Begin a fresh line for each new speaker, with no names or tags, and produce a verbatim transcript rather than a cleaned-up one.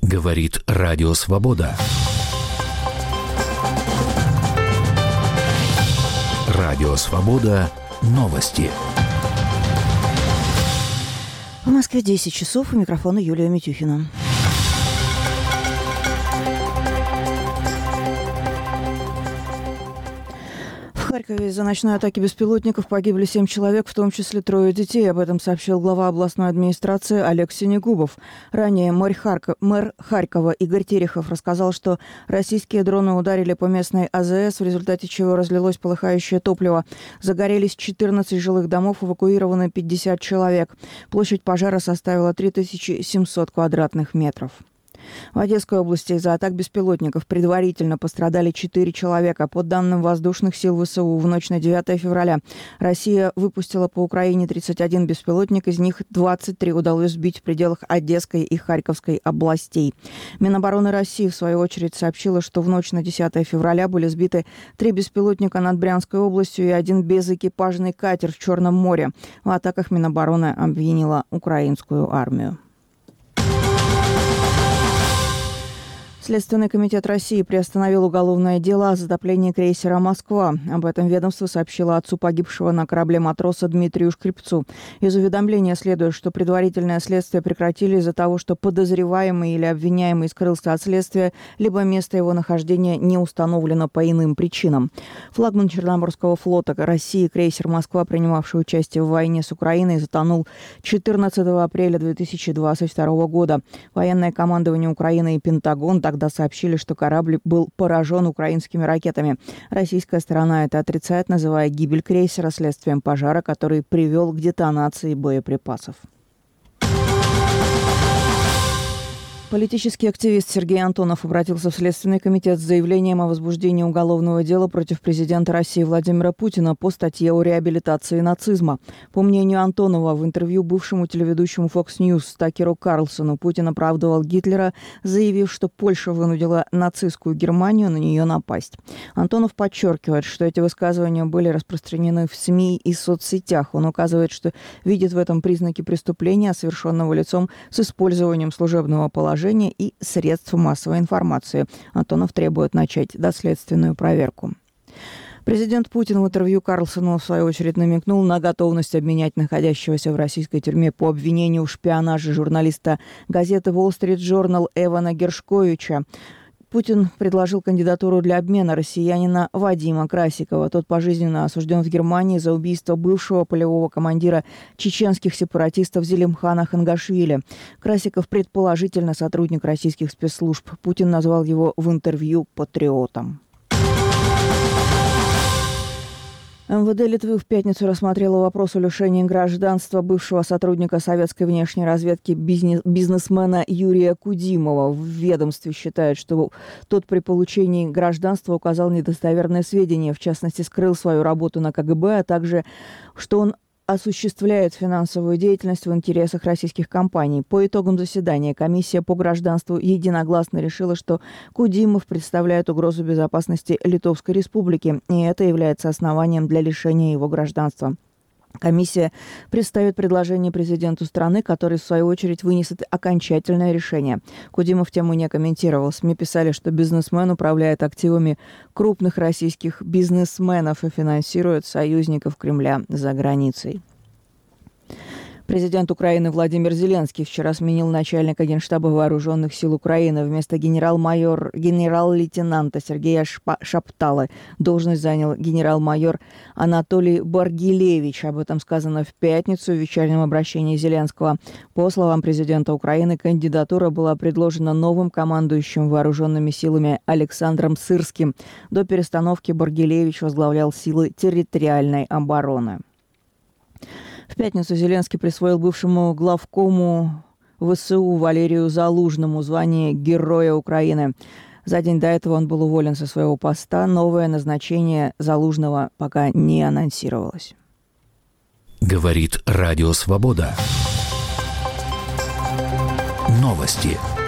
Говорит Радио Свобода. Радио Свобода. Новости.
В Москве десять часов. У микрофона Юлия Митюхина. В Харькове из-за ночной атаки беспилотников погибли семь человек, в том числе трое детей. Об этом сообщил глава областной администрации Олег Синегубов. Ранее мэр, Харьков, мэр Харькова Игорь Терехов рассказал, что российские дроны ударили по местной АЗС, в результате чего разлилось полыхающее топливо. Загорелись четырнадцать жилых домов, эвакуированы пятьдесят человек. Площадь пожара составила три тысячи семьсот квадратных метров. В Одесской области из-за атак беспилотников предварительно пострадали четыре человека. По данным воздушных сил ВСУ, в ночь на девятое февраля Россия выпустила по Украине тридцать один беспилотник, из них двадцать три удалось сбить в пределах Одесской и Харьковской областей. Минобороны России, в свою очередь, сообщила, что в ночь на десятое февраля были сбиты три беспилотника над Брянской областью и один безэкипажный катер в Черном море. В атаках Минобороны обвинила украинскую армию. Следственный комитет России приостановил уголовное дело о затоплении крейсера «Москва». Об этом ведомство сообщило отцу погибшего на корабле матроса Дмитрию Шкрипцу. Из уведомления следует, что предварительное следствие прекратили из-за того, что подозреваемый или обвиняемый скрылся от следствия, либо место его нахождения не установлено по иным причинам. Флагман Черноморского флота России крейсер «Москва», принимавший участие в войне с Украиной, затонул четырнадцатого апреля две тысячи двадцать второго года. Военное командование Украины и Пентагон тогда сообщили, что корабль был поражен украинскими ракетами. Российская сторона это отрицает, называя гибель крейсера следствием пожара, который привел к детонации боеприпасов. Политический активист Сергей Антонов обратился в Следственный комитет с заявлением о возбуждении уголовного дела против президента России Владимира Путина по статье о реабилитации нацизма. По мнению Антонова, в интервью бывшему телеведущему Fox News Такеру Карлсону Путин оправдывал Гитлера, заявив, что Польша вынудила нацистскую Германию на нее напасть. Антонов подчеркивает, что эти высказывания были распространены в СМИ и соцсетях. Он указывает, что видит в этом признаки преступления, совершенного лицом с использованием служебного положения и средств массовой информации. Антонов требует начать доследственную проверку. Президент Путин в интервью Карлсону, в свою очередь, намекнул на готовность обменять находящегося в российской тюрьме по обвинению в шпионаже журналиста газеты Wall Street Journal Эвана Гершковича. Путин предложил кандидатуру для обмена россиянина Вадима Красикова. Тот пожизненно осужден в Германии за убийство бывшего полевого командира чеченских сепаратистов Зелимхана Хангашвили. Красиков предположительно сотрудник российских спецслужб. Путин назвал его в интервью патриотом. МВД Литвы в пятницу рассмотрело вопрос о лишении гражданства бывшего сотрудника советской внешней разведки бизнес- бизнесмена Юрия Кудимова. В ведомстве считают, что тот при получении гражданства указал недостоверные сведения, в частности, скрыл свою работу на КГБ, а также, что он осуществляет финансовую деятельность в интересах российских компаний. По итогам заседания комиссия по гражданству единогласно решила, что Кудимов представляет угрозу безопасности Литовской Республики, и это является основанием для лишения его гражданства. Комиссия представит предложение президенту страны, который, в свою очередь, вынесет окончательное решение. Кудимов тему не комментировал. СМИ писали, что бизнесмен управляет активами крупных российских бизнесменов и финансирует союзников Кремля за границей. Президент Украины Владимир Зеленский вчера сменил начальника Генштаба Вооруженных сил Украины. Вместо генерал-майор, генерал-лейтенанта Сергея Шпа- Шапталы должность занял генерал-майор Анатолий Баргилевич. Об этом сказано в пятницу в вечернем обращении Зеленского. По словам президента Украины, кандидатура была предложена новым командующим вооруженными силами Александром Сырским. До перестановки Баргилевич возглавлял силы территориальной обороны. В пятницу Зеленский присвоил бывшему главкому ВСУ Валерию Залужному звание Героя Украины. За день до этого он был уволен со своего поста. Новое назначение Залужного пока не анонсировалось.
Говорит Радио Свобода. Новости.